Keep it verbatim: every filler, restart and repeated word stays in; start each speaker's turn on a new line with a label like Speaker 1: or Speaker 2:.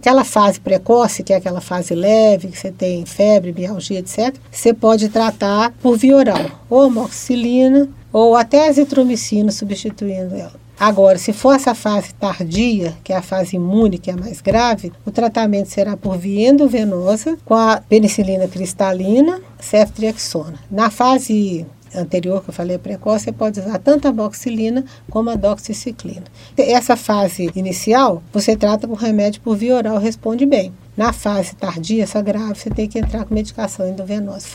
Speaker 1: Aquela fase precoce, que é aquela fase leve, que você tem febre, mialgia, etcétera, você pode tratar por via oral, ou amoxicilina, ou até azitromicina, substituindo ela. Agora, se for essa fase tardia, que é a fase imune, que é a mais grave, o tratamento será por via endovenosa, com a penicilina cristalina, ceftriaxona. Na fase anterior, que eu falei precoce, você pode usar tanto a amoxicilina como a doxiciclina. Essa fase inicial, você trata com remédio por via oral, responde bem. Na fase tardia, essa grave, você tem que entrar com medicação endovenosa.